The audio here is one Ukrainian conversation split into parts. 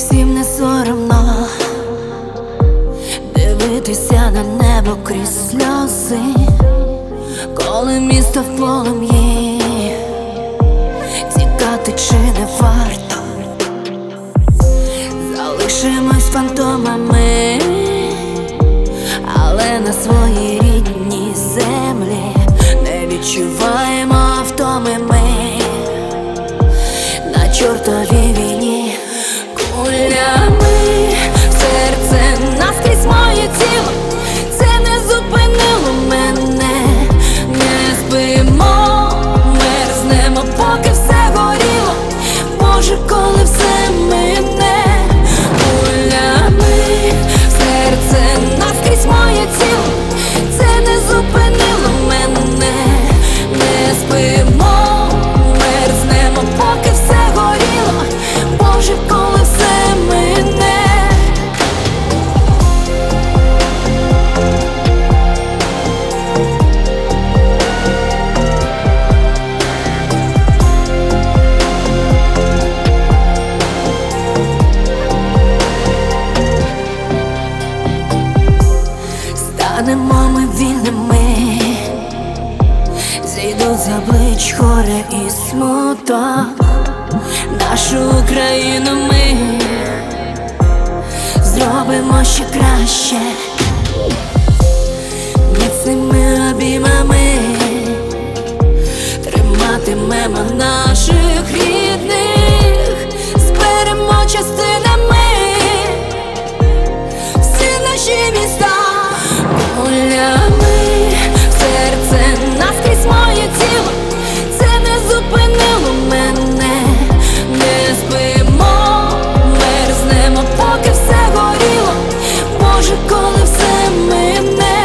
Всім не соромно дивитися на небо крізь сльози, коли місто в полум'ї. Тікати чи не варто? Залишимось фантомами, але на своїй рідній землі не відчуваємо втоми ми. На чортовій війні кулями в серце наскрізь моє тіло. Це не зупинило мене. Не спимо, мерзнемо, поки все горіло. Боже, коли все мине. Кулями в серце наскрізь моє тіло. Це не зупинило мене. Не спимо, мерзнемо, поки все горіло. Боже, коли все мине. Станемо ми вільними, зійдуть з облич горе і смуток. Нашу Україну ми зробимо ще краще. Міцними обіймами триматимемо наших рідних, зберемо частинами всі наші міста. Кулями в серце наскрізь моє тіло. Це не зупинило мене. Не спимо, мерзнемо, поки все горіло. Боже, коли все мине.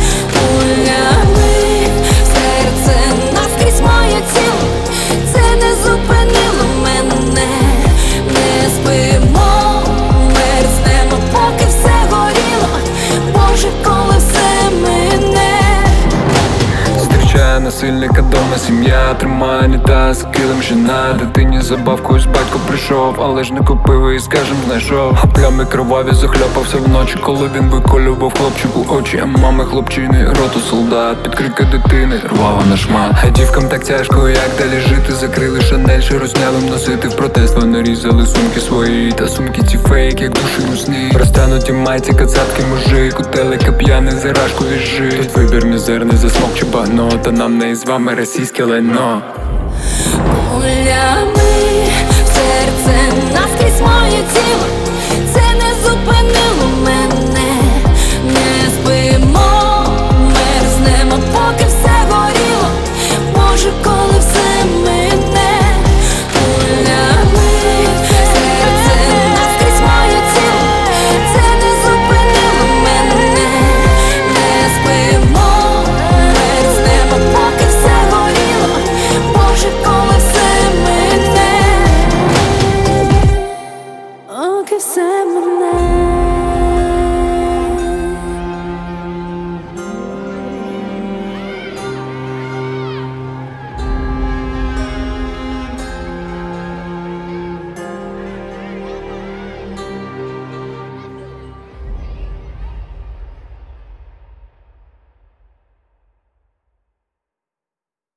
Кулями в серце наскрізь моє тіло. Це не зупинило мене. Не спимо, мерзнемо, поки все горіло. Боже, коли все мине. Зустрічає насильника дома сім'я, тримає унітаз, килим жена. Дитині забавку з батько прийшов, але ж не купив і, скажем, знайшов. Плями кроваві захльопався вночі, коли він виколював хлопчику очі. А мами хлопчини, роту солдат, під крики дитини рвала на шмат. А дівкам так тяжко, як далі жити. Закрили Шанель, широснявим носити. В протест вони різали сумки свої. Та сумки ці фейк, як душі у сні. Розтануті майці, кацапки, мужик. У телека п'яний, за рашку віжи. Тут вибір мізерний, засмок чи багно. Та нам не із вами російське лайно. Кулями в серце наскрізь моє тіло.